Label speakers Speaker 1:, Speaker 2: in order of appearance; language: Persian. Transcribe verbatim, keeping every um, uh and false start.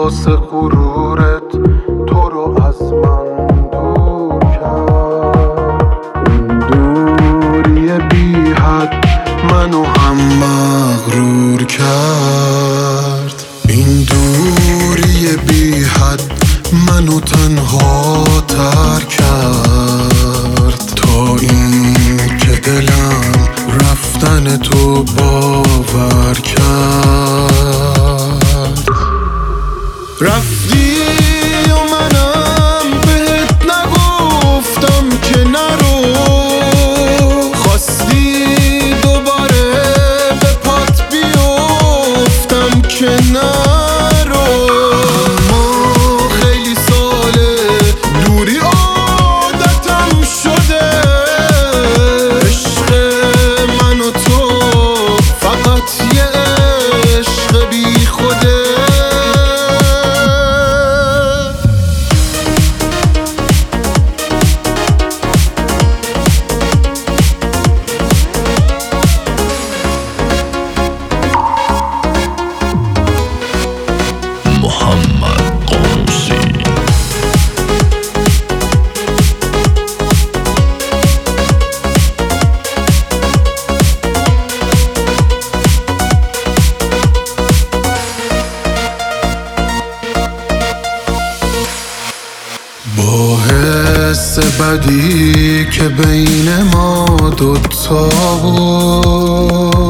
Speaker 1: واسه غرورت تو رو از من دور کرد. این دوری بی حد منو هم مغرور کرد. این دوری بی حد منو تنها تر کرد، تا این که دلم رفتن تو باور کرد. رفتی و منم بهت نگفتم که نرو، خواستی دوباره به پات بیفتم که نرو. اما خیلی ساله دوری عادتم شده، عشق من و تو فقط یه عشق بی خوده. با حس بدی که بین ما دوتا بود،